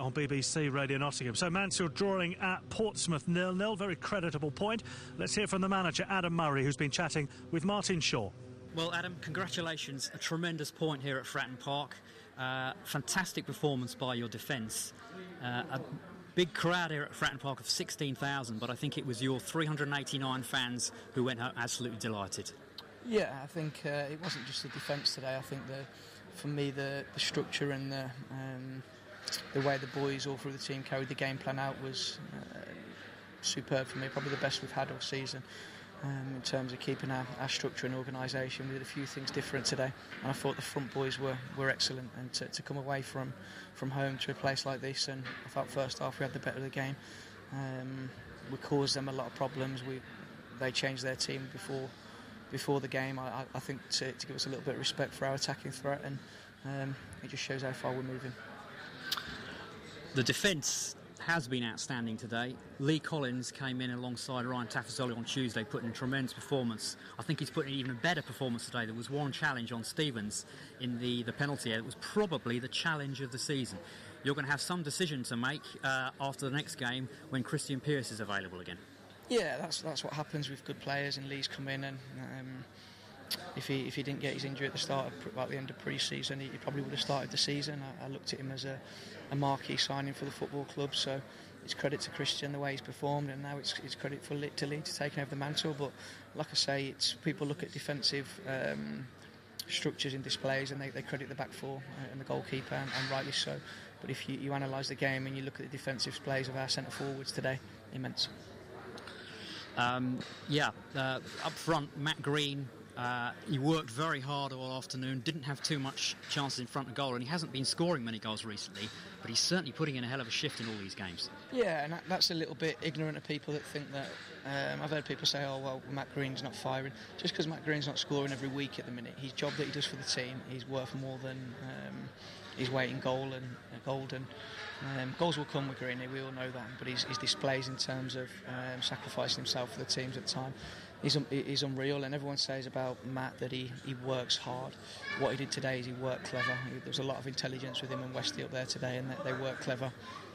on BBC Radio Nottingham. So Mansfield drawing at Portsmouth 0-0, very creditable point. Let's hear from the manager, Adam Murray, who's been chatting with Martin Shaw. Well, Adam, congratulations. A tremendous point here at Fratton Park. Fantastic performance by your defence. A big crowd here at Fratton Park of 16,000, but I think it was your 389 fans who went home absolutely delighted. Yeah, I think it wasn't just the defence today. I think for me the structure and the way the boys all through the team carried the game plan out was superb for me. Probably the best we've had all season. In terms of keeping our structure and organisation. We did a few things different today, and I thought the front boys were excellent, and to come away from home to a place like this, and I thought first half we had the better of the game. We caused them a lot of problems. They changed their team before the game, I think to give us a little bit of respect for our attacking threat, and it just shows how far we're moving. The defence has been outstanding today. Lee Collins came in alongside Ryan Tafazoli on Tuesday, putting in a tremendous performance. I think he's put in even a better performance today. There was one challenge on Stevens in the penalty area. It was probably the challenge of the season. You're going to have some decision to make after the next game when Christian Pearce is available again. Yeah, that's what happens with good players, and Lee's come in, and if he didn't get his injury at the end of pre-season, he probably would have started the season. I looked at him as a marquee signing for the football club, so it's credit to Christian the way he's performed, and now it's credit to Lee to taking over the mantle. But like I say, it's people look at defensive structures in displays, and they credit the back four and the goalkeeper, and rightly so. But if you analyse the game and you look at the defensive displays of our centre forwards today, immense. Up front, Matt Green. He worked very hard all afternoon, didn't have too much chances in front of goal, and he hasn't been scoring many goals recently, but he's certainly putting in a hell of a shift in all these games. Yeah, and that's a little bit ignorant of people that think that I've heard people say, oh well, Matt Green's not firing. Just because Matt Green's not scoring every week at the minute, his job that he does for the team, he's worth more than his weight in gold, and goals will come with Greeny, we all know that, but his displays in terms of sacrificing himself for the teams at the time is unreal. And everyone says about Matt that he works hard. What he did today is he worked clever. There was a lot of intelligence with him and Westy up there today, and they worked clever.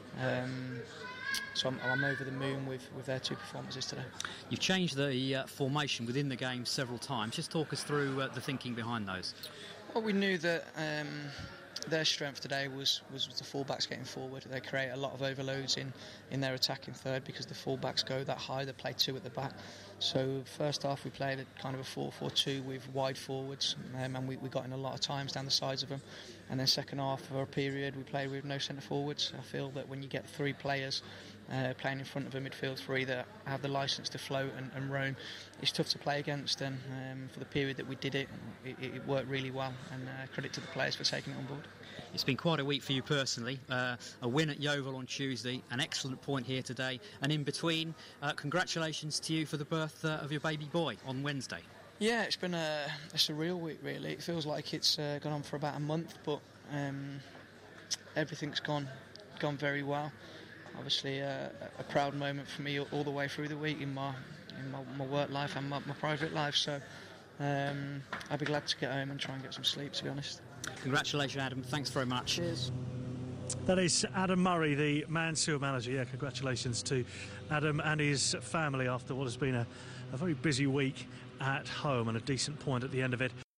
So I'm over the moon with their two performances today. You've changed the formation within the game several times. Just talk us through the thinking behind those. Well, we knew that their strength today was the fullbacks getting forward. They create a lot of overloads in their attacking third because the fullbacks go that high. They play two at the back. So first half we played at kind of a 4-4-2 with wide forwards, and we got in a lot of times down the sides of them. And then second half for a period we played with no centre forwards. I feel that when you get three players playing in front of a midfield three that have the licence to float and roam, it's tough to play against. And for the period that we did it worked really well, and credit to the players for taking it on board. It's been quite a week for you personally. A win at Yeovil on Tuesday, an excellent point here today, and in between, congratulations to you for the birth of your baby boy on Wednesday. Yeah, it's been a surreal week really. It feels like it's gone on for about a month, but everything's gone very well. Obviously a proud moment for me all the way through the week in my work life and my private life, so I'll be glad to get home and try and get some sleep, to be honest. Congratulations, Adam. Thanks very much. Cheers. That is Adam Murray, the Mansfield manager. Yeah, congratulations to Adam and his family after what has been a very busy week at home, and a decent point at the end of it.